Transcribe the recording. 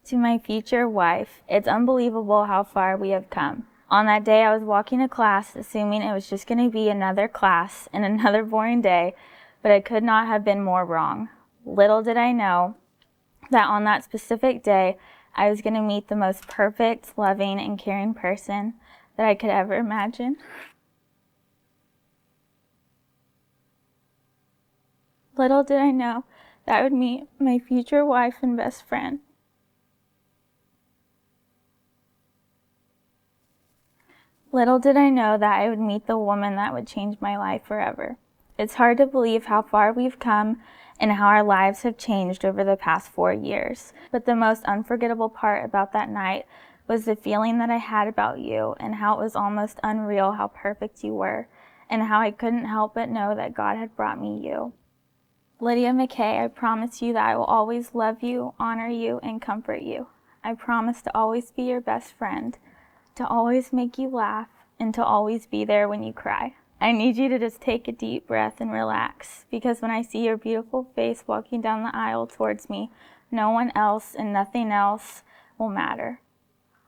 To my future wife, it's unbelievable how far we have come. On that day, I was walking to class, assuming it was just going to be another class and another boring day, but I could not have been more wrong. Little did I know that on that specific day, I was going to meet the most perfect, loving, and caring person that I could ever imagine. Little did I know that I would meet my future wife and best friend. Little did I know that I would meet the woman that would change my life forever. It's hard to believe how far we've come and how our lives have changed over the past 4 years. But the most unforgettable part about that night was the feeling that I had about you and how it was almost unreal how perfect you were and how I couldn't help but know that God had brought me you. Lydia McKay, I promise you that I will always love you, honor you, and comfort you. I promise to always be your best friend, to always make you laugh, and to always be there when you cry. I need you to just take a deep breath and relax, because when I see your beautiful face walking down the aisle towards me, no one else and nothing else will matter.